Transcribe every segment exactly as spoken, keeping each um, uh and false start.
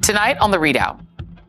Tonight on The ReidOut.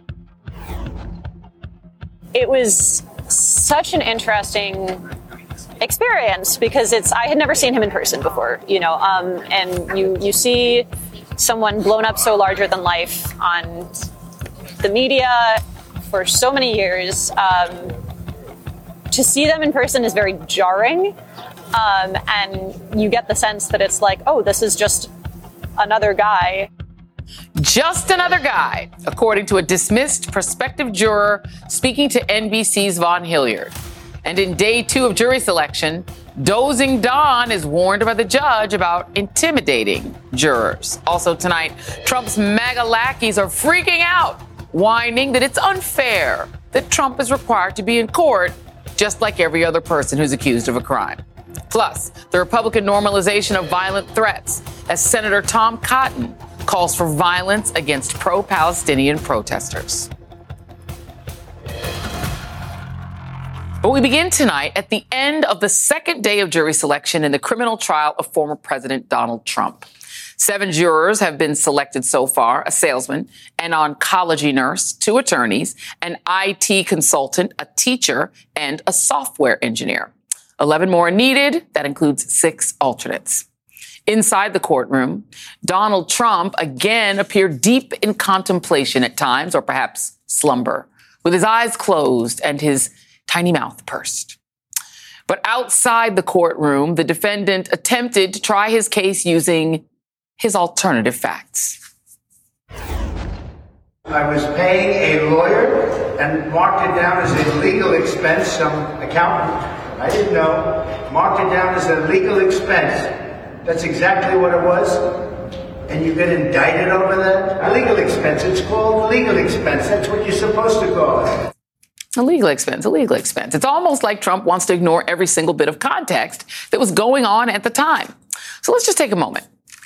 It was such an interesting experience because it's I had never seen him in person before, you know, um, and you you see someone blown up so larger than life on the media for so many years. Um, to see them in person is very jarring, um, and you get the sense that it's like, oh, this is just another guy. Just another guy, according to a dismissed prospective juror speaking to N B C's Vaughn Hilliard. And in day two of jury selection, dozing Don is warned by the judge about intimidating jurors. Also tonight, Trump's MAGA lackeys are freaking out, whining that it's unfair that Trump is required to be in court just like every other person who's accused of a crime. Plus, the Republican normalization of violent threats as Senator Tom Cotton calls for violence against pro-Palestinian protesters. But we begin tonight at the end of the second day of jury selection in the criminal trial of former President Donald Trump. Seven jurors have been selected so far: a salesman, an oncology nurse, two attorneys, an I T consultant, a teacher, and a software engineer. Eleven more are needed. That includes six alternates. Inside the courtroom, Donald Trump again appeared deep in contemplation at times, or perhaps slumber, with his eyes closed and his tiny mouth pursed. But outside the courtroom, the defendant attempted to try his case using his alternative facts. I was paying a lawyer and marked it down as a legal expense. Some accountant, I didn't know, marked it down as a legal expense. That's exactly what it was. And you get indicted over that? A legal expense. It's called legal expense. That's what you're supposed to call it. A legal expense, a legal expense. It's almost like Trump wants to ignore every single bit of context that was going on at the time. So let's just take a moment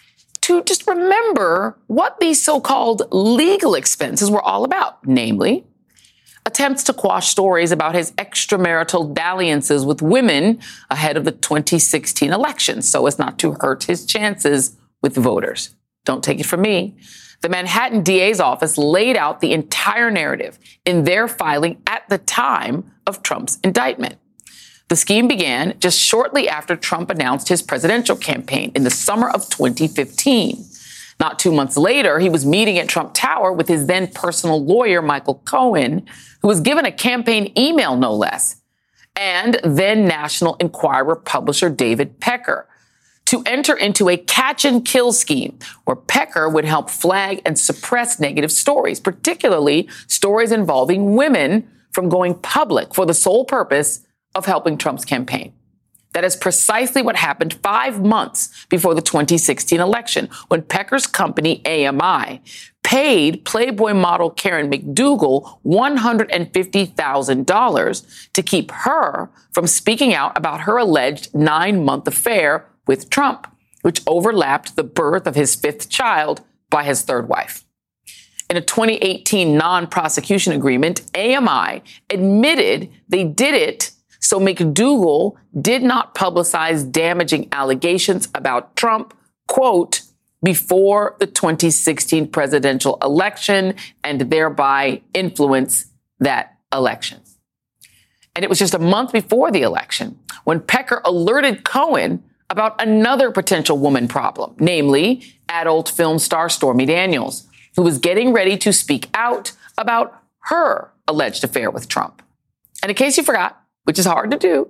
to just remember what these so-called legal expenses were all about, namely attempts to quash stories about his extramarital dalliances with women ahead of the twenty sixteen election so as not to hurt his chances with voters. Don't take it from me. The Manhattan D A's office laid out the entire narrative in their filing at the time of Trump's indictment. The scheme began just shortly after Trump announced his presidential campaign in the summer of twenty fifteen. Not two months later, he was meeting at Trump Tower with his then personal lawyer, Michael Cohen, who was given a campaign email, no less, and then National Enquirer publisher David Pecker, to enter into a catch and kill scheme where Pecker would help flag and suppress negative stories, particularly stories involving women, from going public for the sole purpose of helping Trump's campaign. That is precisely what happened five months before the twenty sixteen election, when Pecker's company, A M I, paid Playboy model Karen McDougal one hundred fifty thousand dollars to keep her from speaking out about her alleged nine-month affair with Trump, which overlapped the birth of his fifth child by his third wife. In a twenty eighteen non-prosecution agreement, A M I admitted they did it so McDougal did not publicize damaging allegations about Trump, quote, before the twenty sixteen presidential election and thereby influence that election. And it was just a month before the election when Pecker alerted Cohen about another potential woman problem, namely adult film star Stormy Daniels, who was getting ready to speak out about her alleged affair with Trump. And in case you forgot, which is hard to do,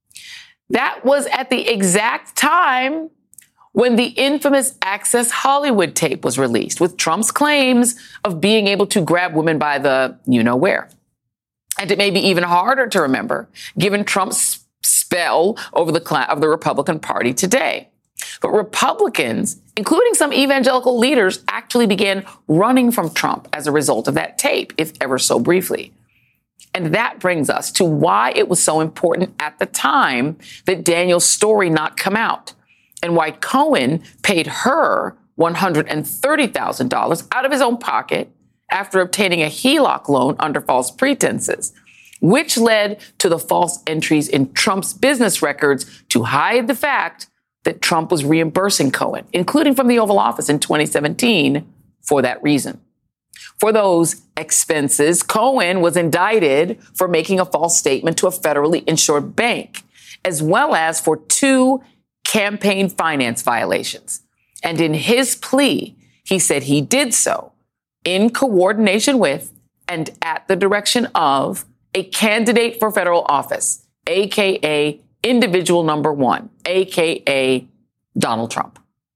that was at the exact time when the infamous Access Hollywood tape was released, with Trump's claims of being able to grab women by the you-know-where. And it may be even harder to remember, given Trump's spell over the cl- of the Republican Party today. But Republicans, including some evangelical leaders, actually began running from Trump as a result of that tape, if ever so briefly. And that brings us to why it was so important at the time that Daniel's story not come out, and why Cohen paid her one hundred thirty thousand dollars out of his own pocket after obtaining a H E L O C loan under false pretenses, which led to the false entries in Trump's business records to hide the fact that Trump was reimbursing Cohen, including from the Oval Office in twenty seventeen, for that reason. For those expenses, Cohen was indicted for making a false statement to a federally insured bank, as well as for two campaign finance violations. And in his plea, he said he did so in coordination with and at the direction of a candidate for federal office, a k a individual number one, a k a. Donald Trump.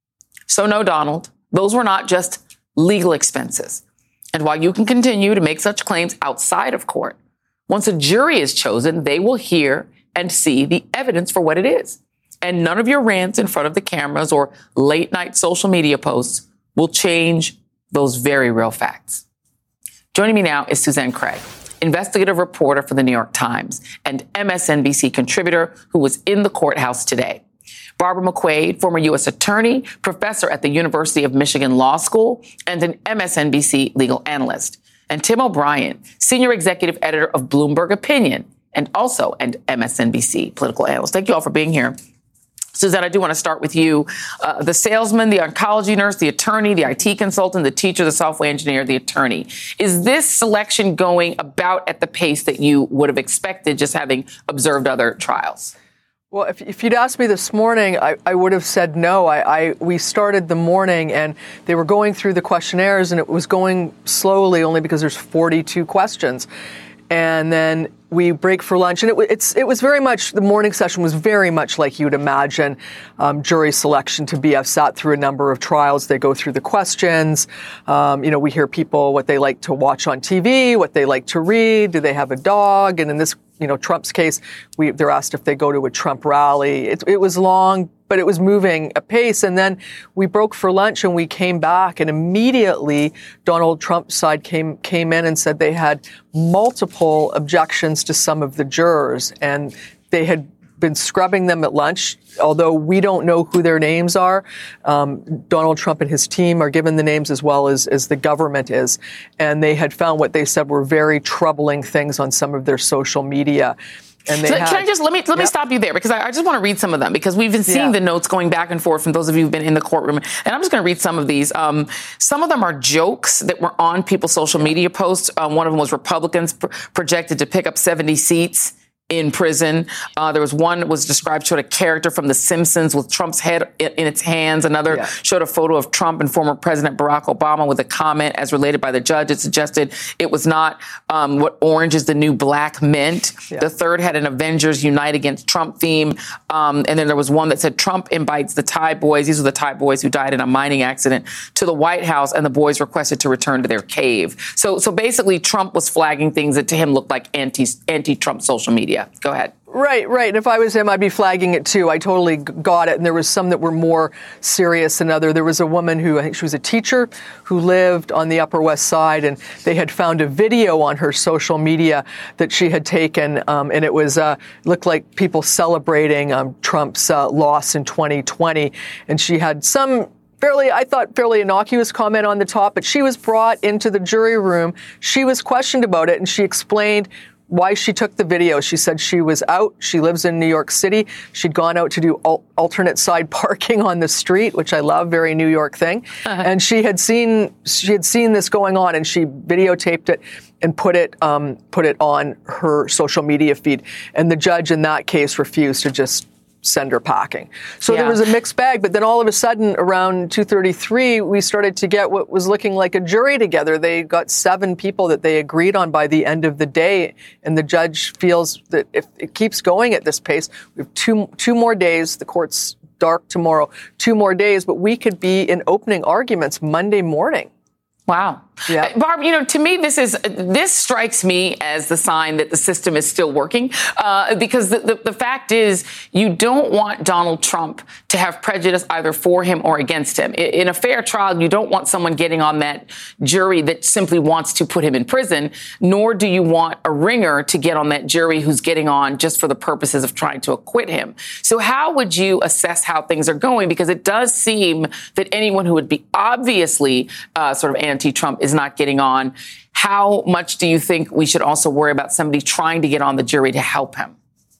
So no, Donald, those were not just legal expenses. And while you can continue to make such claims outside of court, once a jury is chosen, they will hear and see the evidence for what it is. And none of your rants in front of the cameras or late night social media posts will change those very real facts. Joining me now is Suzanne Craig, investigative reporter for the New York Times and M S N B C contributor who was in the courthouse today. Barbara McQuade, former U S attorney, professor at the University of Michigan Law School, and an M S N B C legal analyst. And Tim O'Brien, senior executive editor of Bloomberg Opinion, and also an M S N B C political analyst. Thank you all for being here. Suzanne, I do want to start with you. Uh, the salesman, the oncology nurse, the attorney, the I T consultant, the teacher, the software engineer, the attorney. Is this selection going about at the pace that you would have expected, just having observed other trials? Well, if, if you'd asked me this morning, I, I would have said no. I, I we started the morning and they were going through the questionnaires and it was going slowly only because there's forty-two questions. And then we break for lunch, and it, it's, it was very much, the morning session was very much like you'd imagine um, jury selection to be. I've sat through a number of trials. They go through the questions. Um, you know, we hear people what they like to watch on T V, what they like to read. Do they have a dog? And in this, you know, Trump's case, we, they're asked if they go to a Trump rally. It, it was long, but it was moving apace. And then we broke for lunch and we came back, and immediately Donald Trump's side came came in and said they had multiple objections to some of the jurors, and they had been scrubbing them at lunch. Although we don't know who their names are, um, Donald Trump and his team are given the names as well as, as the government is. And they had found what they said were very troubling things on some of their social media. And they so had, can I just let me let yep. me stop you there, because I, I just want to read some of them, because we've been seeing yeah. the notes going back and forth from those of you who've been in the courtroom, and I'm just going to read some of these. Um, some of them are jokes that were on people's social media posts. Um, one of them was Republicans pr- projected to pick up seventy seats in prison. Uh, there was one that was described, showed a character from The Simpsons with Trump's head in, in its hands. Another yeah. showed a photo of Trump and former President Barack Obama with a comment as related by the judge. It suggested it was not um, what orange is the new black meant. Yeah. The third had an Avengers Unite Against Trump theme. Um, and then there was one that said Trump invites the Thai boys. These were the Thai boys who died in a mining accident to the White House, and the boys requested to return to their cave. So, so basically Trump was flagging things that to him looked like anti, anti-Trump social media. Go ahead. Right, right. And if I was him, I'd be flagging it too. I totally got it. And there was some that were more serious than other. There was a woman who, I think she was a teacher, who lived on the Upper West Side, and they had found a video on her social media that she had taken, um, and it was uh, looked like people celebrating um, Trump's uh, loss in twenty twenty. And she had some fairly, I thought, fairly innocuous comment on the top, but she was brought into the jury room. She was questioned about it, and she explained why she took the video. She said she was out. She lives in New York City. She'd gone out to do al- alternate side parking on the street, which I love, very New York thing. Uh-huh. And she had seen she had seen this going on, and she videotaped it and put it um, put it on her social media feed. And the judge in that case refused to just send her packing. So yeah. there was a mixed bag. But then all of a sudden, around two thirty-three, we started to get what was looking like a jury together. They got seven people that they agreed on by the end of the day. And the judge feels that if it keeps going at this pace, we have two, two more days. The court's dark tomorrow, two more days, but we could be in opening arguments Monday morning. Wow. Yeah. Uh, Barb, you know, to me, this is this strikes me as the sign that the system is still working, uh, because the, the, the fact is you don't want Donald Trump to have prejudice either for him or against him. In, in a fair trial, you don't want someone getting on that jury that simply wants to put him in prison, nor do you want a ringer to get on that jury who's getting on just for the purposes of trying to acquit him. So how would you assess how things are going? Because it does seem that anyone who would be obviously uh, sort of anti-Trump is not getting on. How much do you think we should also worry about somebody trying to get on the jury to help him?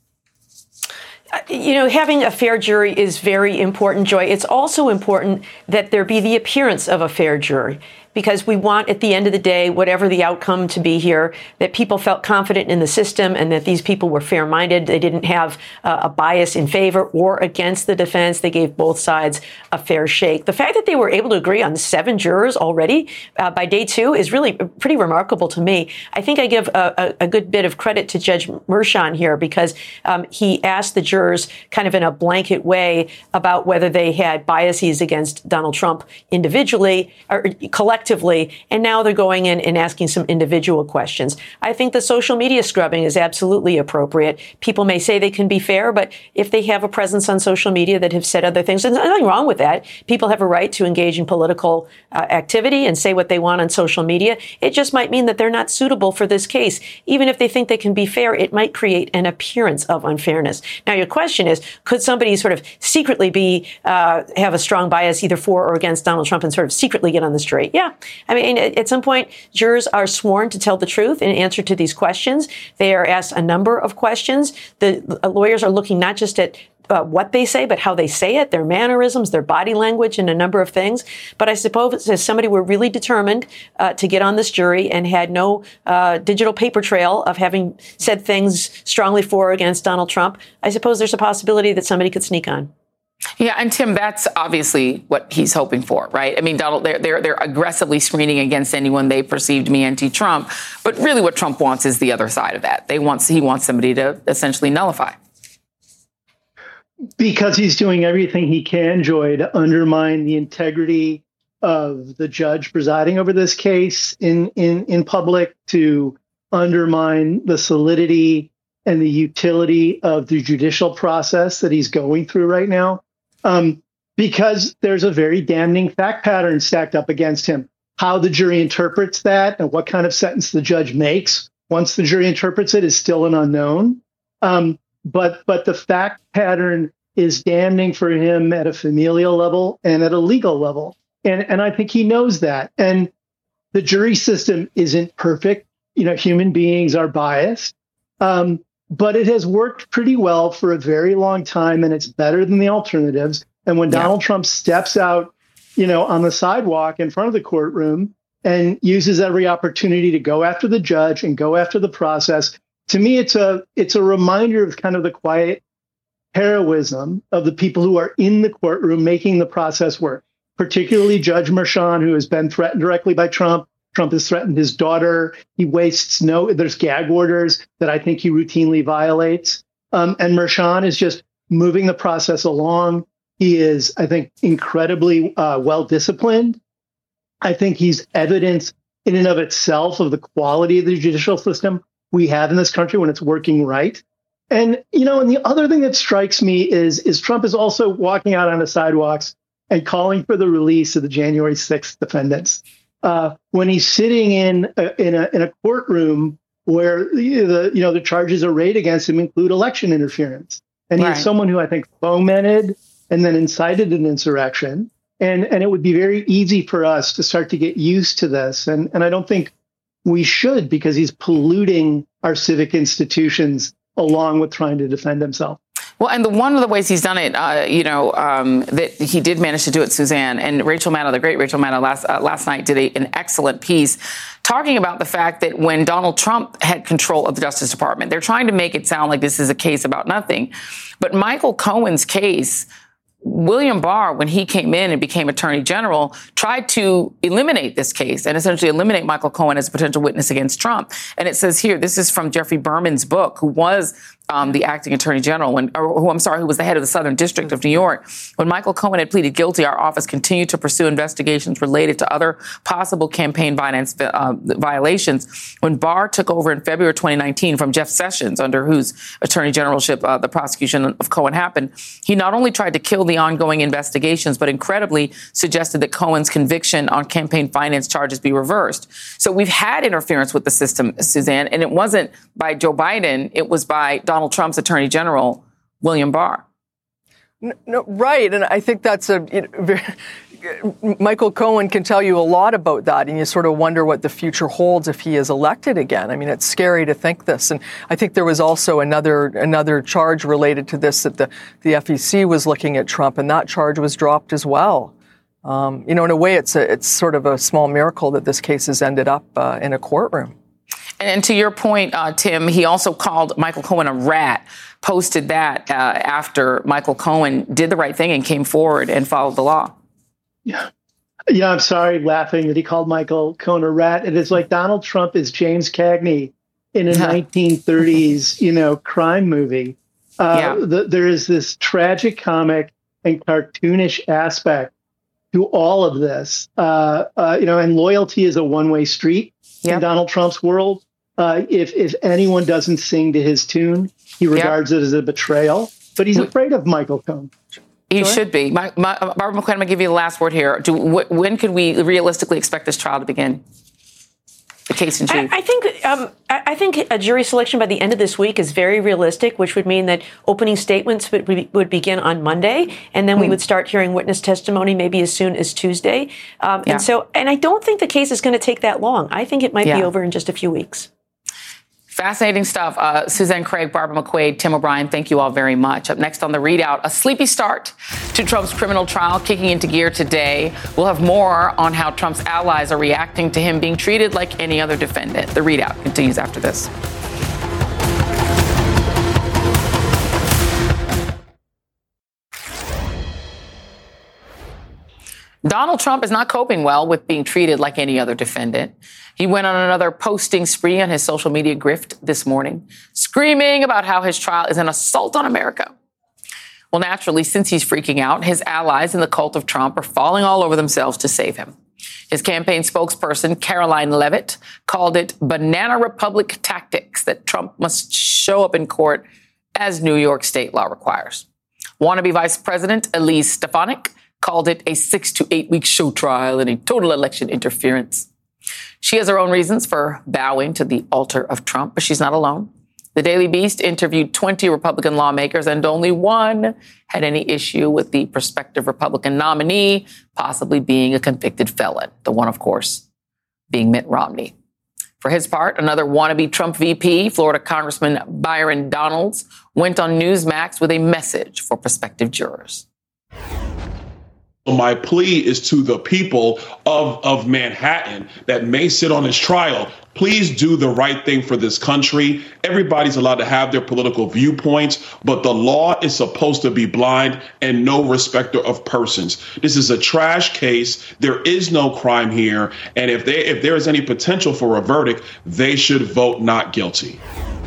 You know, having a fair jury is very important, Joy. It's also important that there be the appearance of a fair jury. because we want, at the end of the day, whatever the outcome to be here, that people felt confident in the system and that these people were fair-minded. They didn't have uh, a bias in favor or against the defense. They gave both sides a fair shake. The fact that they were able to agree on seven jurors already uh, by day two is really pretty remarkable to me. I think I give a, a, a good bit of credit to Judge Merchan here because um, he asked the jurors kind of in a blanket way about whether they had biases against Donald Trump individually or collectively, and now they're going in and asking some individual questions. I think the social media scrubbing is absolutely appropriate. People may say they can be fair, but if they have a presence on social media that have said other things, there's nothing wrong with that. People have a right to engage in political uh, activity and say what they want on social media. It just might mean that they're not suitable for this case. Even if they think they can be fair, it might create an appearance of unfairness. Now, your question is, could somebody sort of secretly be uh, have a strong bias either for or against Donald Trump and sort of secretly get on the straight? Yeah. I mean, at some point, jurors are sworn to tell the truth in answer to these questions. They are asked a number of questions. The lawyers are looking not just at Uh, what they say, but how they say it, their mannerisms, their body language, and a number of things. But I suppose if somebody were really determined uh, to get on this jury and had no uh, digital paper trail of having said things strongly for or against Donald Trump, I suppose there's a possibility that somebody could sneak on. Yeah, and Tim, that's obviously what he's hoping for, right? I mean, Donald, they're they're they're aggressively screening against anyone they perceive to be anti-Trump, but really, what Trump wants is the other side of that. They want he wants somebody to essentially nullify. Because he's doing everything he can, Joy, to undermine the integrity of the judge presiding over this case in, in, in public, to undermine the solidity and the utility of the judicial process that he's going through right now. Um, because there's a very damning fact pattern stacked up against him. How the jury interprets that and what kind of sentence the judge makes once the jury interprets it is still an unknown. Um, But but the fact pattern is damning for him at a familial level and at a legal level. And, and I think he knows that. And the jury system isn't perfect. You know, human beings are biased. Um, but it has worked pretty well for a very long time, and it's better than the alternatives. And when yeah. Donald Trump steps out, you know, on the sidewalk in front of the courtroom and uses every opportunity to go after the judge and go after the process, to me, it's a it's a reminder of kind of the quiet heroism of the people who are in the courtroom making the process work, particularly Judge Merchan, who has been threatened directly by Trump. Trump has threatened his daughter. He wastes no, there's gag orders that I think he routinely violates. Um, and Merchan is just moving the process along. He is, I think, incredibly uh, well-disciplined. I think he's evidence in and of itself of the quality of the judicial system we have in this country when it's working right. And, you know, and the other thing that strikes me is, is Trump is also walking out on the sidewalks and calling for the release of the January sixth defendants. Uh, when he's sitting in a, in a, in a courtroom where the, you know, the charges arrayed against him include election interference. And right. he's someone who I think fomented and then incited an insurrection. And, and it would be very easy for us to start to get used to this. And, and I don't think we should, because he's polluting our civic institutions along with trying to defend himself. Well, and the one of the ways he's done it, uh, you know, um, that he did manage to do it, Suzanne, and Rachel Maddow, the great Rachel Maddow, last uh, last night did a, an excellent piece talking about the fact that when Donald Trump had control of the Justice Department, they're trying to make it sound like this is a case about nothing. But Michael Cohen's case, William Barr, when he came in and became Attorney General, tried to eliminate this case and essentially eliminate Michael Cohen as a potential witness against Trump. And it says here, this is from Jeffrey Berman's book, who was um, the acting Attorney General, when, or who I'm sorry, who was the head of the Southern District of New York. When Michael Cohen had pleaded guilty, our office continued to pursue investigations related to other possible campaign finance uh, violations. When Barr took over in February twenty nineteen from Jeff Sessions, under whose Attorney Generalship uh, the prosecution of Cohen happened, he not only tried to kill the ongoing investigations, but incredibly suggested that Cohen's conviction on campaign finance charges be reversed. So we've had interference with the system, Suzanne, and it wasn't by Joe Biden. It was by Donald Trump's Attorney General, William Barr. No, no, right. And I think that's a, you know, very, Michael Cohen can tell you a lot about that, and you sort of wonder what the future holds if he is elected again. I mean, it's scary to think this. And I think there was also another another charge related to this, that the, the F E C was looking at Trump, and that charge was dropped as well. Um, you know, in a way, it's a, it's sort of a small miracle that this case has ended up uh, in a courtroom. And to your point, uh, Tim, he also called Michael Cohen a rat, posted that uh, after Michael Cohen did the right thing and came forward and followed the law. Yeah. Yeah, I'm sorry, laughing that he called Michael Cohen a rat. It is like Donald Trump is James Cagney in a nineteen thirties, you know, crime movie. Uh, yeah. the, there is this tragic comic and cartoonish aspect to all of this, uh, uh, you know, and loyalty is a one-way street yep. in Donald Trump's world. Uh, if if anyone doesn't sing to his tune, he regards yep. it as a betrayal. But he's afraid of Michael Cohen. He Go should be. My, my, Barbara McQueen, I'm going to give you the last word here. Do, wh- when could we realistically expect this trial to begin? The case in chief. I, I think um, I, I think a jury selection by the end of this week is very realistic, which would mean that opening statements would, be, would begin on Monday, and then mm. we would start hearing witness testimony maybe as soon as Tuesday. Um, yeah. And so, and I don't think the case is going to take that long. I think it might yeah. be over in just a few weeks. Fascinating stuff. Uh, Suzanne Craig, Barbara McQuaid, Tim O'Brien, thank you all very much. Up next on The ReidOut, a sleepy start to Trump's criminal trial kicking into gear today. We'll have more on how Trump's allies are reacting to him being treated like any other defendant. The ReidOut continues after this. Donald Trump is not coping well with being treated like any other defendant. He went on another posting spree on his social media grift this morning, screaming about how his trial is an assault on America. Well, naturally, since he's freaking out, his allies in the cult of Trump are falling all over themselves to save him. His campaign spokesperson, Caroline Leavitt, called it banana republic tactics that Trump must show up in court as New York state law requires. Wannabe Vice President Elise Stefanik called it a six to eight week show trial and a total election interference. She has her own reasons for bowing to the altar of Trump, but she's not alone. The Daily Beast interviewed twenty Republican lawmakers, and only one had any issue with the prospective Republican nominee possibly being a convicted felon. The one, of course, being Mitt Romney. For his part, another wannabe Trump V P, Florida Congressman Byron Donalds, went on Newsmax with a message for prospective jurors. My plea is to the people of, of Manhattan that may sit on this trial. Please do the right thing for this country. Everybody's allowed to have their political viewpoints, but the law is supposed to be blind and no respecter of persons. This is a trash case. There is no crime here. And if they, if there is any potential for a verdict, they should vote not guilty.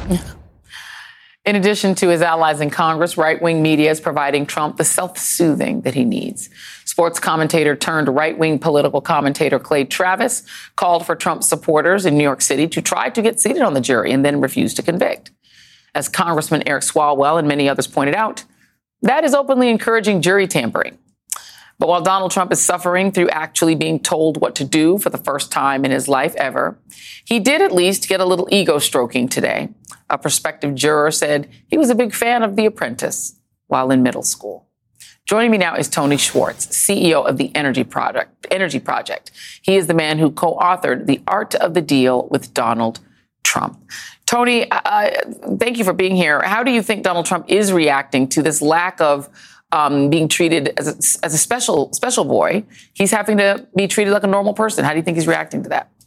In addition to his allies in Congress, right-wing media is providing Trump the self-soothing that he needs. Sports commentator turned right-wing political commentator Clay Travis called for Trump supporters in New York City to try to get seated on the jury and then refuse to convict. As Congressman Eric Swalwell and many others pointed out, that is openly encouraging jury tampering. But while Donald Trump is suffering through actually being told what to do for the first time in his life ever, he did at least get a little ego stroking today. A prospective juror said he was a big fan of The Apprentice while in middle school. Joining me now is Tony Schwartz, C E O of the Energy Project. Energy Project. He is the man who co-authored The Art of the Deal with Donald Trump. Tony, uh, thank you for being here. How do you think Donald Trump is reacting to this lack of um, being treated as a, as a special special boy? He's having to be treated like a normal person. How do you think he's reacting to that?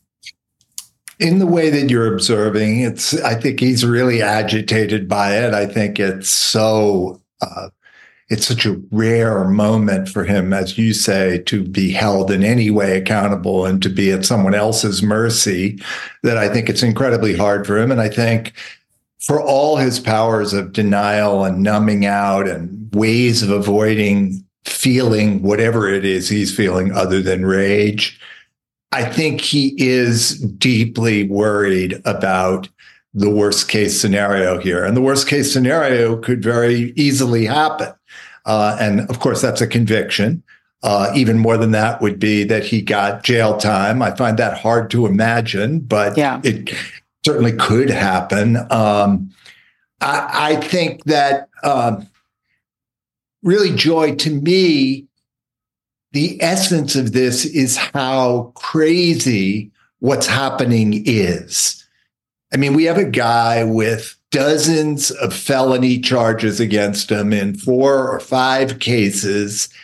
In the way that you're observing, it's. I think he's really agitated by it. I think it's so. Uh, it's such a rare moment for him, as you say, to be held in any way accountable and to be at someone else's mercy, that I think it's incredibly hard for him. And I think for all his powers of denial and numbing out and ways of avoiding feeling whatever it is he's feeling other than rage, I think he is deeply worried about the worst case scenario here. And the worst case scenario could very easily happen. Uh, and of course, that's a conviction. Uh, even more than that would be that he got jail time. I find that hard to imagine, but yeah. It certainly could happen. Um, I, I think that um, really, Joy, to me, the essence of this is how crazy what's happening is. I mean, we have a guy with dozens of felony charges against him in four or five cases,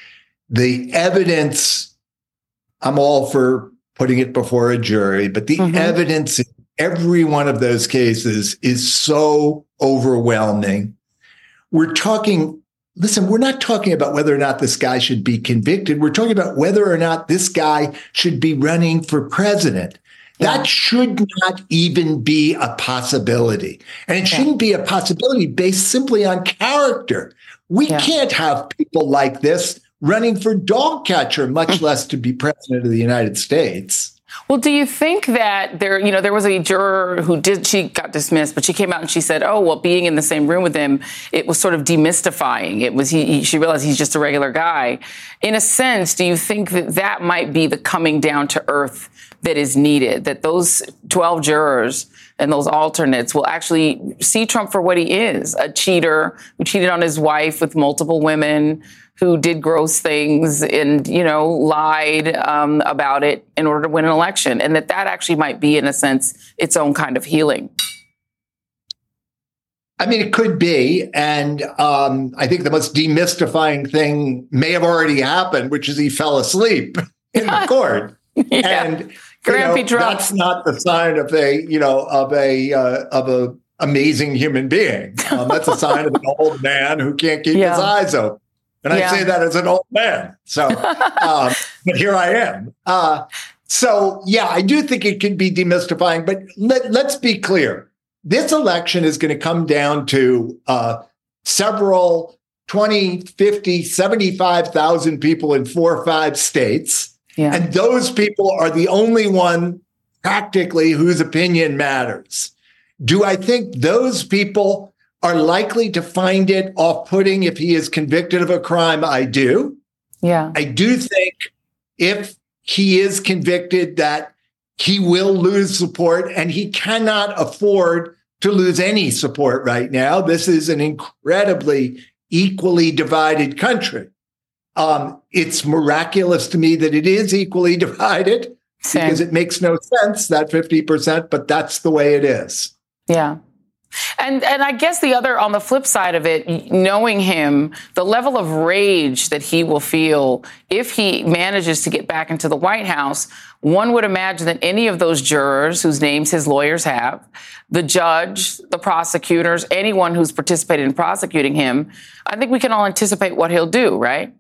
the evidence, I'm all for putting it before a jury, but the mm-hmm. evidence in every one of those cases is so overwhelming. We're talking, listen, we're not talking about whether or not this guy should be convicted. We're talking about whether or not this guy should be running for president. Yeah. That should not even be a possibility. And it yeah. shouldn't be a possibility based simply on character. We yeah. can't have people like this running for dog catcher, much less to be president of the United States. Well, do you think that there, you know, there was a juror who did, she got dismissed, but she came out and she said, oh, well, being in the same room with him, it was sort of demystifying. It was, he, he she realized he's just a regular guy. In a sense, do you think that that might be the coming down to earth that is needed, that those twelve jurors and those alternates will actually see Trump for what he is, a cheater who cheated on his wife with multiple women, who did gross things and, you know, lied um, about it in order to win an election, and that that actually might be, in a sense, its own kind of healing? I mean, it could be. And um, I think the most demystifying thing may have already happened, which is he fell asleep in the court. yeah. And you know, that's not the sign of a, you know, of a, uh, of a amazing human being. Um, that's a sign of an old man who can't keep yeah. his eyes open. And yeah. I say that as an old man. So, um, but here I am. Uh, so, yeah, I do think it can be demystifying. But let, let's be clear. This election is going to come down to uh, several twenty, fifty, seventy-five thousand people in four or five states. Yeah. And those people are the only one practically whose opinion matters. Do I think those people are likely to find it off-putting if he is convicted of a crime? I do. Yeah. I do think if he is convicted that he will lose support, and he cannot afford to lose any support right now. This is an incredibly equally divided country. Um, it's miraculous to me that it is equally divided Same. because it makes no sense, that fifty percent, but that's the way it is. Yeah. And and I guess the other, on the flip side of it, knowing him, the level of rage that he will feel if he manages to get back into the White House, one would imagine that any of those jurors whose names his lawyers have, the judge, the prosecutors, anyone who's participated in prosecuting him, I think we can all anticipate what he'll do, right?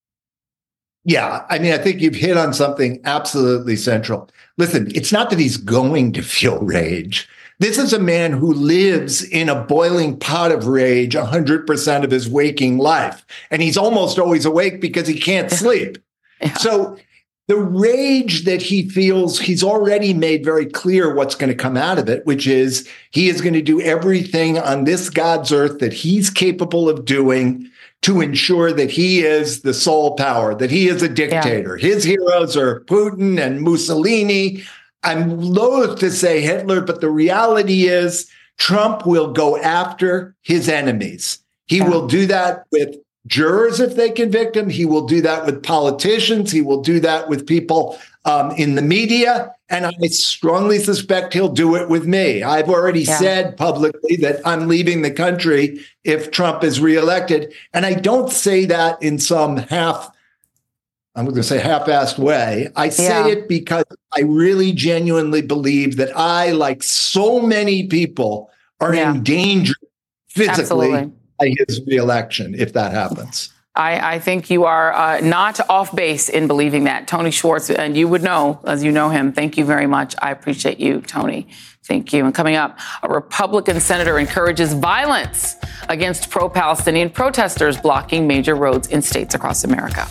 Yeah, I mean, I think you've hit on something absolutely central. Listen, it's not that he's going to feel rage. This is a man who lives in a boiling pot of rage one hundred percent of his waking life. And he's almost always awake because he can't sleep. Yeah. So the rage that he feels, he's already made very clear what's going to come out of it, which is he is going to do everything on this God's earth that he's capable of doing to ensure that he is the sole power, that he is a dictator. Yeah. His heroes are Putin and Mussolini. I'm loath to say Hitler, but the reality is Trump will go after his enemies. He yeah. will do that with jurors if they convict him. He will do that with politicians. He will do that with people um, in the media. And I strongly suspect he'll do it with me. I've already yeah. said publicly that I'm leaving the country if Trump is reelected. And I don't say that in some half, I'm going to say half-assed way. I say yeah. it because I really genuinely believe that I, like so many people, are yeah. in danger physically Absolutely. by his reelection if that happens. I, I think you are uh, not off base in believing that. Tony Schwartz, and you would know, as you know him. Thank you very much. I appreciate you, Tony. Thank you. And coming up, a Republican senator encourages violence against pro-Palestinian protesters blocking major roads in states across America.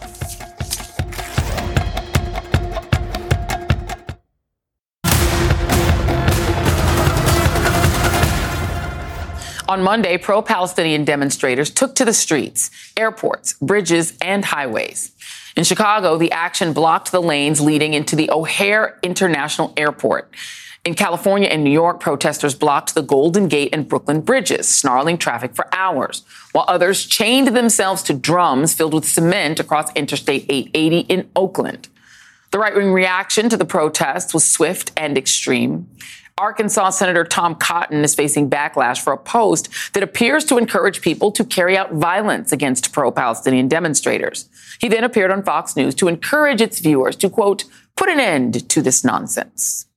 On Monday, pro-Palestinian demonstrators took to the streets, airports, bridges, and highways. In Chicago, the action blocked the lanes leading into the O'Hare International Airport. In California and New York, protesters blocked the Golden Gate and Brooklyn bridges, snarling traffic for hours, while others chained themselves to drums filled with cement across Interstate eight eighty in Oakland. The right-wing reaction to the protests was swift and extreme. Arkansas Senator Tom Cotton is facing backlash for a post that appears to encourage people to carry out violence against pro-Palestinian demonstrators. He then appeared on Fox News to encourage its viewers to, quote, put an end to this nonsense.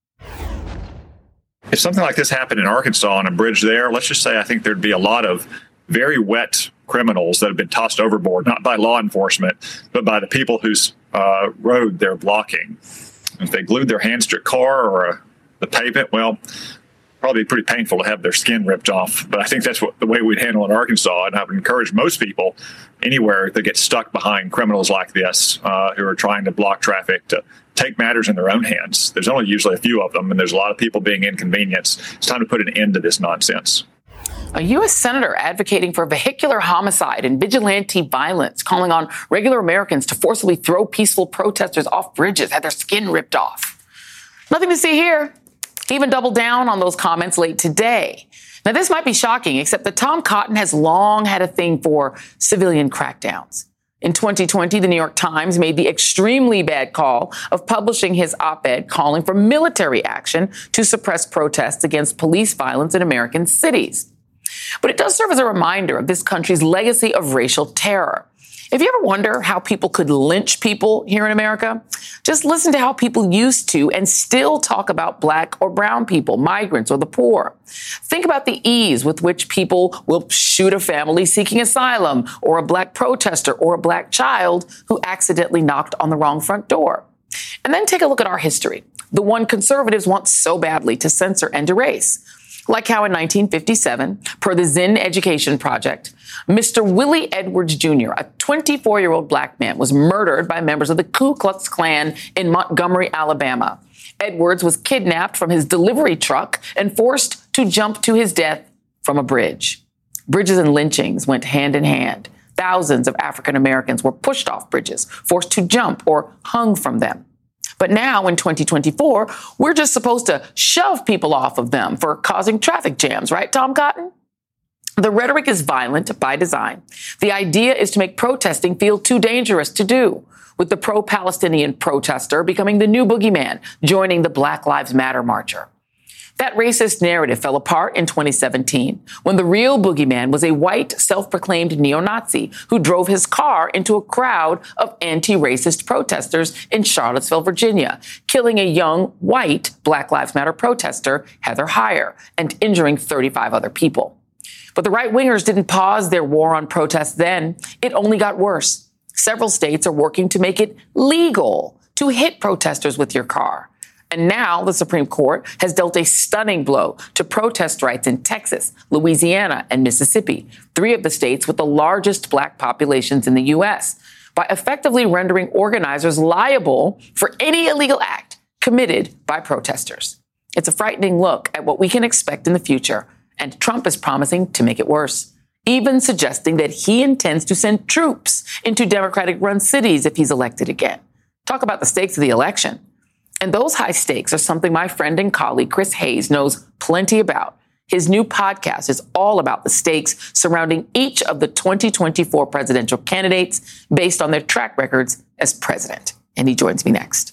If something like this happened in Arkansas on a bridge there, let's just say I think there'd be a lot of very wet criminals that have been tossed overboard, not by law enforcement, but by the people whose uh, road they're blocking. If they glued their hands to a car or a, the pavement, well, probably pretty painful to have their skin ripped off. But I think that's what the way we'd handle in Arkansas. And I would encourage most people anywhere that get stuck behind criminals like this, uh, who are trying to block traffic, to take matters in their own hands. There's only usually a few of them, and there's a lot of people being inconvenienced. It's time to put an end to this nonsense. A U S senator advocating for vehicular homicide and vigilante violence, calling on regular Americans to forcibly throw peaceful protesters off bridges, had their skin ripped off. Nothing to see here. He even doubled down on those comments late today. Now, this might be shocking, except that Tom Cotton has long had a thing for civilian crackdowns. In twenty twenty, the New York Times made the extremely bad call of publishing his op-ed calling for military action to suppress protests against police violence in American cities. But it does serve as a reminder of this country's legacy of racial terror. If you ever wonder how people could lynch people here in America, just listen to how people used to and still talk about black or brown people, migrants, or the poor. Think about the ease with which people will shoot a family seeking asylum, or a black protester, or a black child who accidentally knocked on the wrong front door. And then take a look at our history, the one conservatives want so badly to censor and erase. Like how in nineteen fifty-seven, per the Zinn Education Project, Mister Willie Edwards Junior, a twenty-four-year-old black man, was murdered by members of the Ku Klux Klan in Montgomery, Alabama. Edwards was kidnapped from his delivery truck and forced to jump to his death from a bridge. Bridges and lynchings went hand in hand. Thousands of African Americans were pushed off bridges, forced to jump, or hung from them. But now, in twenty twenty-four, we're just supposed to shove people off of them for causing traffic jams, right, Tom Cotton? The rhetoric is violent by design. The idea is to make protesting feel too dangerous to do, with the pro-Palestinian protester becoming the new boogeyman, joining the Black Lives Matter marcher. That racist narrative fell apart in twenty seventeen, when the real boogeyman was a white, self-proclaimed neo-Nazi who drove his car into a crowd of anti-racist protesters in Charlottesville, Virginia, killing a young, white Black Lives Matter protester, Heather Heyer, and injuring thirty-five other people. But the right-wingers didn't pause their war on protests then. It only got worse. Several states are working to make it legal to hit protesters with your car. And now the Supreme Court has dealt a stunning blow to protest rights in Texas, Louisiana, and Mississippi, three of the states with the largest black populations in the U S, by effectively rendering organizers liable for any illegal act committed by protesters. It's a frightening look at what we can expect in the future, and Trump is promising to make it worse, even suggesting that he intends to send troops into Democratic-run cities if he's elected again. Talk about the stakes of the election. And those high stakes are something my friend and colleague Chris Hayes knows plenty about. His new podcast is all about the stakes surrounding each of the twenty twenty-four presidential candidates based on their track records as president. And he joins me next.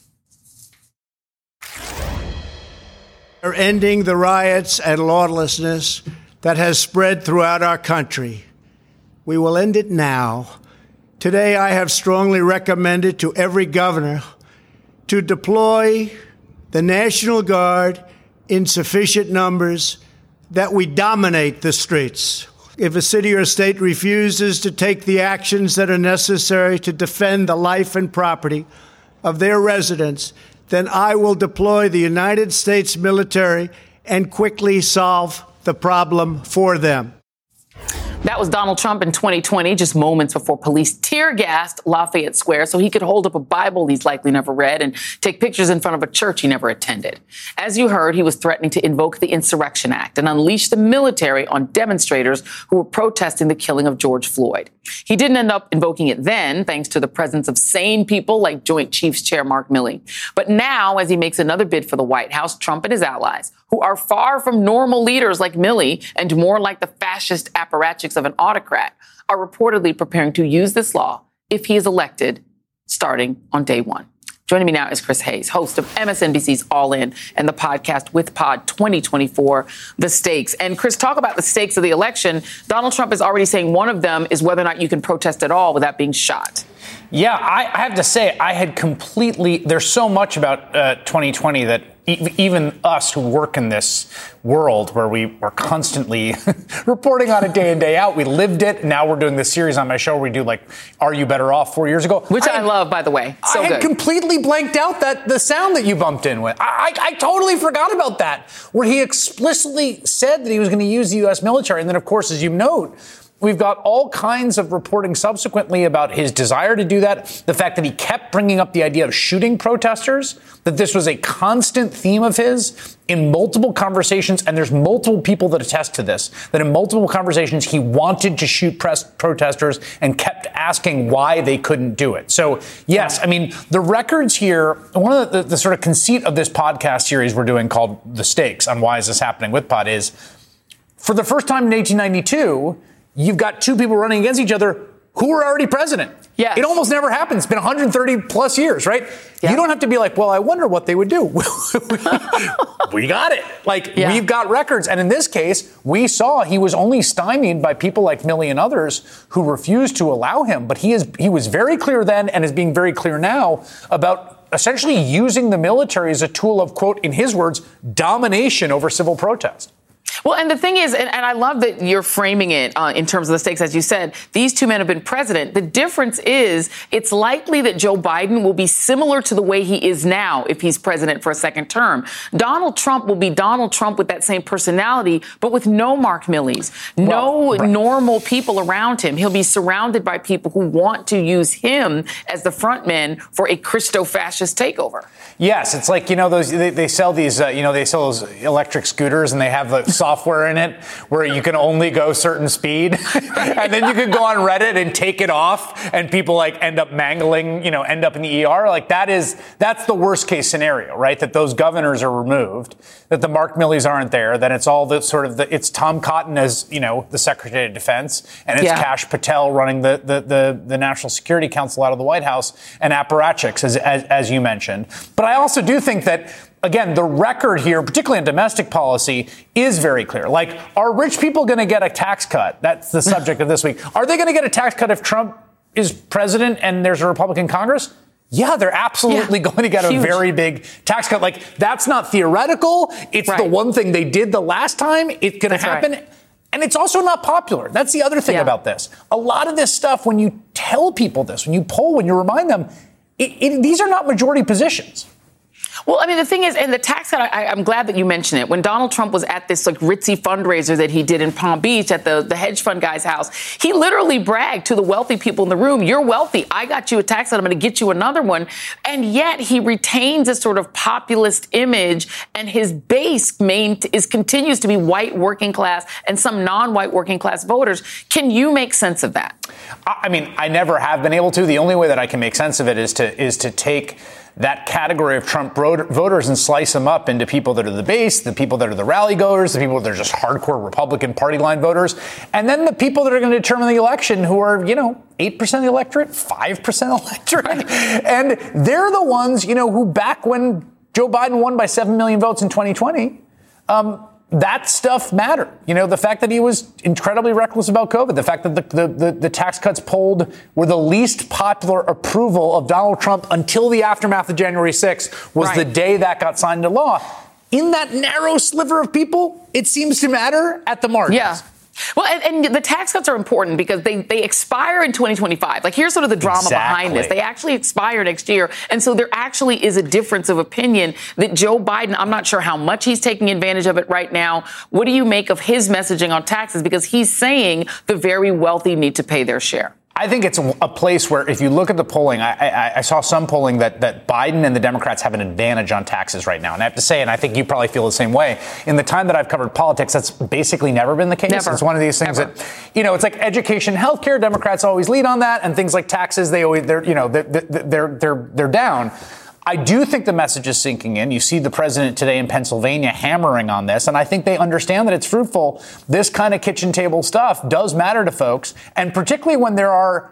We're ending the riots and lawlessness that has spread throughout our country. We will end it now. Today, I have strongly recommended to every governor to deploy the National Guard in sufficient numbers that we dominate the streets. If a city or state refuses to take the actions that are necessary to defend the life and property of their residents, then I will deploy the United States military and quickly solve the problem for them. That was Donald Trump in twenty twenty, just moments before police tear-gassed Lafayette Square so he could hold up a Bible he's likely never read and take pictures in front of a church he never attended. As you heard, he was threatening to invoke the Insurrection Act and unleash the military on demonstrators who were protesting the killing of George Floyd. He didn't end up invoking it then, thanks to the presence of sane people like Joint Chiefs Chair Mark Milley. But now, as he makes another bid for the White House, Trump and his allies, who are far from normal leaders like Milley and more like the fascist apparatchiks of an autocrat, are reportedly preparing to use this law if he is elected starting on day one. Joining me now is Chris Hayes, host of M S N B C's All In and the podcast With Pod twenty twenty-four, The Stakes. And Chris, talk about the stakes of the election. Donald Trump is already saying one of them is whether or not you can protest at all without being shot. Yeah, I, I have to say, I had completely, there's so much about uh, twenty twenty that e- even us who work in this world where we are constantly reporting on it day in, day out, we lived it. Now we're doing this series on my show where we do like, Are You Better Off four years ago? Which I, I love, by the way. So I good. had completely blanked out that the sound that you bumped in with. I, I, I totally forgot about that, where he explicitly said that he was going to use the U S military. And then, of course, as you note, we've got all kinds of reporting subsequently about his desire to do that, the fact that he kept bringing up the idea of shooting protesters, that this was a constant theme of his in multiple conversations, and there's multiple people that attest to this, that in multiple conversations he wanted to shoot press protesters and kept asking why they couldn't do it. So, yes, I mean, the records here, one of the, the, the sort of conceit of this podcast series we're doing called The Stakes on Why Is This Happening with Pod is, for the first time in eighteen ninety-two, you've got two people running against each other who were already president. Yeah. It almost never happens. It's been one hundred thirty plus years, right? Yeah. You don't have to be like, well, I wonder what they would do. We got it. Like, yeah. We've got records. And in this case, we saw he was only stymied by people like Milley and others who refused to allow him. But he is he was very clear then and is being very clear now about essentially using the military as a tool of, quote, in his words, domination over civil protest. Well, and the thing is, and, and I love that you're framing it uh, in terms of the stakes, as you said, these two men have been president. The difference is it's likely that Joe Biden will be similar to the way he is now if he's president for a second term. Donald Trump will be Donald Trump with that same personality, but with no Mark Milleys, no well, right. normal people around him. He'll be surrounded by people who want to use him as the front man for a Christo-fascist takeover. Yes, it's like, you know, those they, they sell these, uh, you know, they sell those electric scooters and they have the software in it where you can only go certain speed. And then you can go on Reddit and take it off and people like end up mangling, you know, end up in the E R. Like that is, that's the worst case scenario, right? That those governors are removed, that the Mark Milleys aren't there, that it's all the sort of the, it's Tom Cotton as, you know, the Secretary of Defense and it's yeah. Kash Patel running the, the, the, the National Security Council out of the White House and apparatchiks, as, as, as you mentioned. But I also do think that, again, the record here, particularly in domestic policy, is very clear. Like, are rich people going to get a tax cut? That's the subject of this week. Are they going to get a tax cut if Trump is president and there's a Republican Congress? Yeah, they're absolutely yeah. going to get Huge. a very big tax cut. Like, that's not theoretical. It's right. the one thing they did the last time. It's going to happen. Right. And it's also not popular. That's the other thing yeah. about this. A lot of this stuff, when you tell people this, when you poll, when you remind them, it, it, these are not majority positions. Well, I mean, the thing is, and the tax cut, I, I'm glad that you mentioned it. When Donald Trump was at this like ritzy fundraiser that he did in Palm Beach at the, the hedge fund guy's house, he literally bragged to the wealthy people in the room, you're wealthy. I got you a tax cut. I'm going to get you another one. And yet he retains a sort of populist image and his base main is continues to be white working class and some non-white working class voters. Can you make sense of that? I mean, I never have been able to. The only way that I can make sense of it is to is to take that category of Trump voters and slice them up into people that are the base, the people that are the rally goers, the people that are just hardcore Republican party line voters, and then the people that are going to determine the election who are, you know, eight percent of the electorate, five percent electorate. And they're the ones, you know, who back when Joe Biden won by seven million votes in twenty twenty, um, that stuff mattered. You know, the fact that he was incredibly reckless about COVID, the fact that the, the, the, the tax cuts polled were the least popular approval of Donald Trump until the aftermath of January sixth was right. the day that got signed into law. In that narrow sliver of people, it seems to matter at the margins. Yeah. Well, and, and the tax cuts are important because they, they expire in twenty twenty-five. Like, here's sort of the drama exactly. behind this. They actually expire next year. And so there actually is a difference of opinion that Joe Biden, I'm not sure how much he's taking advantage of it right now. What do you make of his messaging on taxes? Because he's saying the very wealthy need to pay their share. I think it's a, a place where if you look at the polling, I, I, I saw some polling that, that Biden and the Democrats have an advantage on taxes right now. And I have to say, and I think you probably feel the same way, in the time that I've covered politics, that's basically never been the case. Never. It's one of these things Ever. that, you know, it's like education, healthcare, Democrats always lead on that, and things like taxes, they always, they're, you know, they're, they're, they're, they're down. I do think the message is sinking in. You see the president today in Pennsylvania hammering on this, and I think they understand that it's fruitful. This kind of kitchen table stuff does matter to folks, and particularly when there are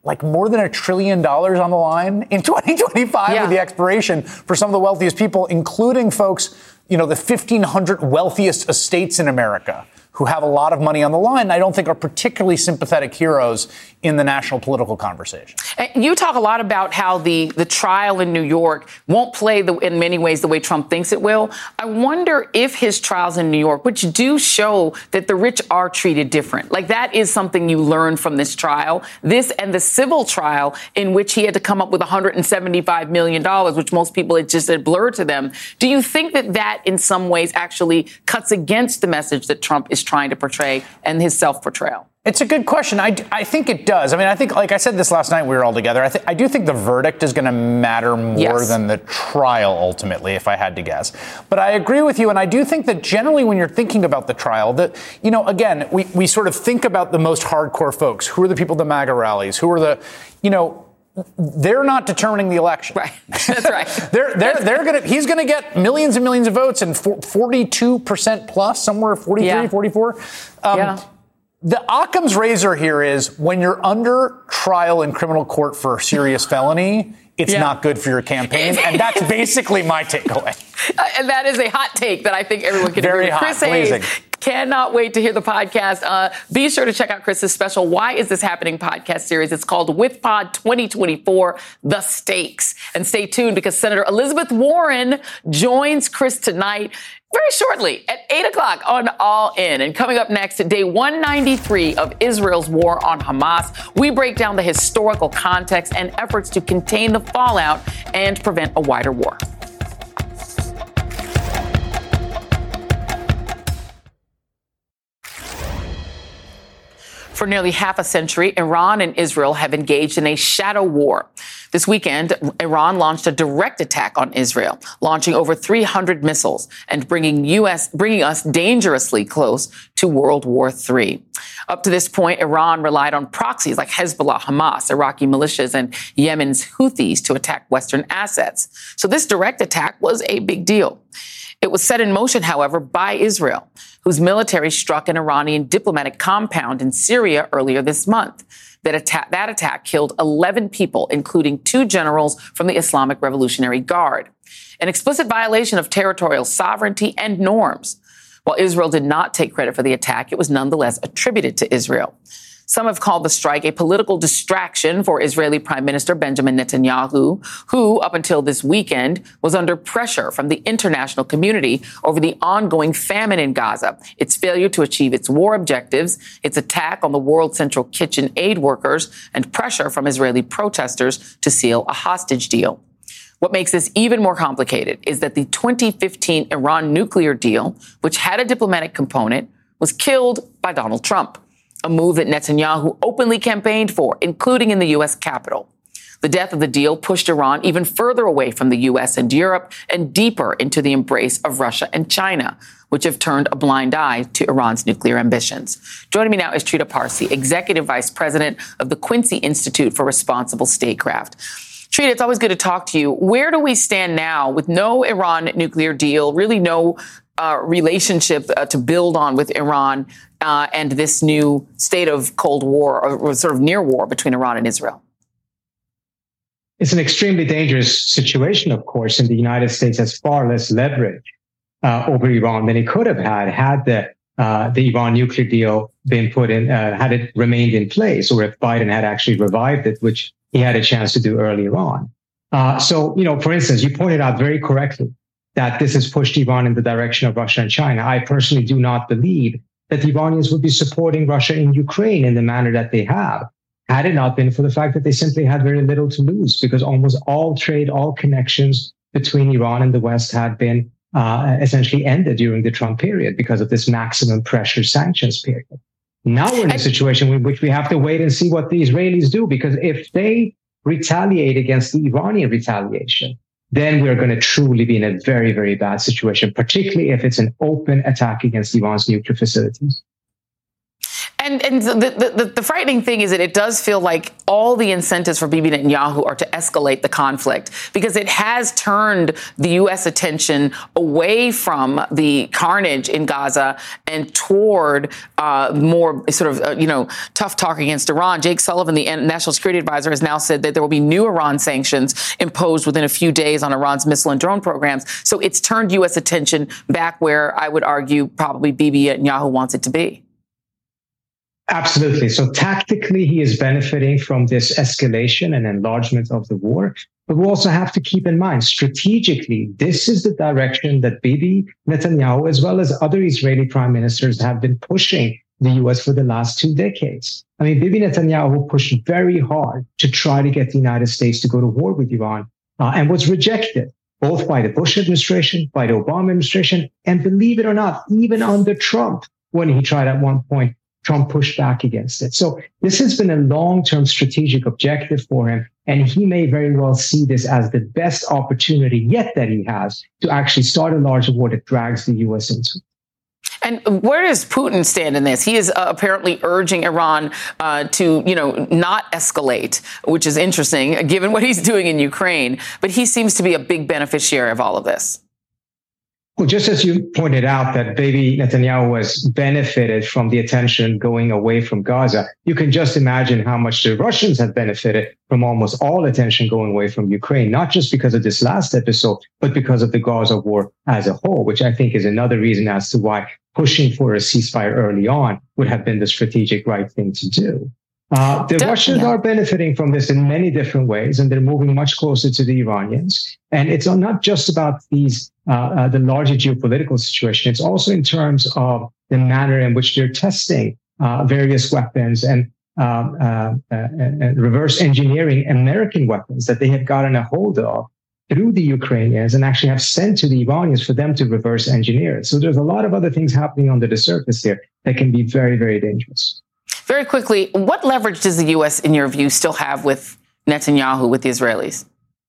like more than a trillion dollars on the line in twenty twenty-five yeah. with the expiration for some of the wealthiest people, including folks, you know, the fifteen hundred wealthiest estates in America who have a lot of money on the line, I don't think are particularly sympathetic heroes in the national political conversation. And you talk a lot about how the, the trial in New York won't play the, in many ways the way Trump thinks it will. I wonder if his trials in New York, which do show that the rich are treated different, like that is something you learn from this trial, this and the civil trial in which he had to come up with one hundred seventy-five million dollars, which most people, it just a blur to them. Do you think that that in some ways actually cuts against the message that Trump is trying to portray and his self-portrayal? It's a good question. I, I think it does. I mean, I think, like I said this last night, we were all together. I, th- I do think the verdict is going to matter more yes. than the trial, ultimately, if I had to guess. But I agree with you, and I do think that generally when you're thinking about the trial, that, you know, again, we, we sort of think about the most hardcore folks. Who are the people at the MAGA rallies? Who are the, you know, they're not determining the election. Right. That's right. they're they're they're going to he's going to get millions and millions of votes and forty-two percent plus, somewhere forty-three, yeah. forty-four. Um, yeah. The Occam's razor here is when you're under trial in criminal court for a serious felony, it's yeah. not good for your campaign. And that's basically my takeaway. Uh, and that is a hot take that I think everyone can Very agree with. hot, Chris blazing. Hayes, cannot wait to hear the podcast. Uh, be sure to check out Chris's special Why Is This Happening podcast series. It's called With Pod twenty twenty-four, The Stakes. And stay tuned because Senator Elizabeth Warren joins Chris tonight very shortly at eight o'clock on All In. And coming up next, day one ninety-three of Israel's war on Hamas, we break down the historical context and efforts to contain the fallout and prevent a wider war. For nearly half a century, Iran and Israel have engaged in a shadow war. This weekend, Iran launched a direct attack on Israel, launching over three hundred missiles and bringing U S bringing us dangerously close to World War Three. Up to this point, Iran relied on proxies like Hezbollah, Hamas, Iraqi militias, and Yemen's Houthis to attack Western assets. So this direct attack was a big deal. It was set in motion, however, by Israel, whose military struck an Iranian diplomatic compound in Syria earlier this month. That attack, that attack killed eleven people, including two generals from the Islamic Revolutionary Guard. An explicit violation of territorial sovereignty and norms. While Israel did not take credit for the attack, it was nonetheless attributed to Israel. Some have called the strike a political distraction for Israeli Prime Minister Benjamin Netanyahu, who, up until this weekend, was under pressure from the international community over the ongoing famine in Gaza, its failure to achieve its war objectives, its attack on the World Central Kitchen aid workers, and pressure from Israeli protesters to seal a hostage deal. What makes this even more complicated is that the twenty fifteen Iran nuclear deal, which had a diplomatic component, was killed by Donald Trump. A move that Netanyahu openly campaigned for, including in the U S Capitol. The death of the deal pushed Iran even further away from the U S and Europe and deeper into the embrace of Russia and China, which have turned a blind eye to Iran's nuclear ambitions. Joining me now is Trita Parsi, Executive Vice President of the Quincy Institute for Responsible Statecraft. Trita, it's always good to talk to you. Where do we stand now with no Iran nuclear deal, really no uh, relationship uh, to build on with Iran uh, and this new state of Cold War or, or sort of near war between Iran and Israel? It's an extremely dangerous situation, of course, and the United States has far less leverage uh, over Iran than it could have had had the uh, the Iran nuclear deal been put in, uh, had it remained in place, or if Biden had actually revived it, which he had a chance to do earlier on. Uh, so, you know, for instance, you pointed out very correctly that this has pushed Iran in the direction of Russia and China. I personally do not believe that the Iranians would be supporting Russia in Ukraine in the manner that they have, had it not been for the fact that they simply had very little to lose, because almost all trade, all connections between Iran and the West had been uh, essentially ended during the Trump period because of this maximum pressure sanctions period. Now we're in a situation in which we have to wait and see what the Israelis do, because if they retaliate against the Iranian retaliation, then we're going to truly be in a very, very bad situation, particularly if it's an open attack against Iran's nuclear facilities. And, and and the, the, the frightening thing is that it does feel like all the incentives for Bibi Netanyahu are to escalate the conflict, because it has turned the U S attention away from the carnage in Gaza and toward uh, more sort of, uh, you know, tough talk against Iran. Jake Sullivan, the National Security Advisor, has now said that there will be new Iran sanctions imposed within a few days on Iran's missile and drone programs. So it's turned U S attention back where I would argue probably Bibi Netanyahu wants it to be. Absolutely. So tactically, he is benefiting from this escalation and enlargement of the war. But we also have to keep in mind, strategically, this is the direction that Bibi Netanyahu, as well as other Israeli prime ministers, have been pushing the U S for the last two decades. I mean, Bibi Netanyahu pushed very hard to try to get the United States to go to war with Iran, uh, and was rejected both by the Bush administration, by the Obama administration, and believe it or not, even under Trump, when he tried at one point, Trump pushed back against it. So this has been a long-term strategic objective for him, and he may very well see this as the best opportunity yet that he has to actually start a larger war that drags the U S into. And where does Putin stand in this? He is uh, apparently urging Iran uh, to, you know, not escalate, which is interesting given what he's doing in Ukraine. But he seems to be a big beneficiary of all of this. Well, just as you pointed out that Bibi Netanyahu has benefited from the attention going away from Gaza, you can just imagine how much the Russians have benefited from almost all attention going away from Ukraine, not just because of this last episode, but because of the Gaza war as a whole, which I think is another reason as to why pushing for a ceasefire early on would have been the strategic right thing to do. Uh, the Russians are benefiting from this in many different ways, and they're moving much closer to the Iranians. And it's not just about these uh, uh, the larger geopolitical situation. It's also in terms of the manner in which they're testing uh, various weapons and, um, uh, uh, and reverse engineering American weapons that they have gotten a hold of through the Ukrainians and actually have sent to the Iranians for them to reverse engineer it. So there's a lot of other things happening under the surface here that can be very, very dangerous. Very quickly, what leverage does the U S, in your view, still have with Netanyahu, with the Israelis?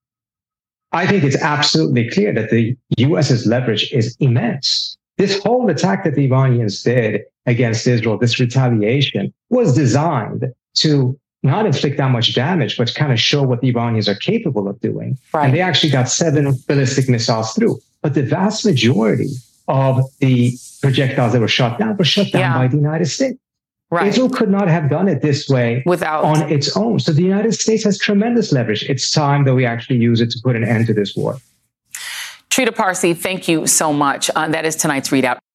I think it's absolutely clear that the US's leverage is immense. This whole attack that the Iranians did against Israel, this retaliation, was designed to not inflict that much damage, but kind of show what the Iranians are capable of doing. Right. And they actually got seven ballistic missiles through. But the vast majority of the projectiles that were shot down were shot down yeah. by the United States. Right. Israel could not have done it this way without on its own. So the United States has tremendous leverage. It's time that we actually use it to put an end to this war. Trita Parsi, thank you so much. Uh, that is tonight's ReidOut.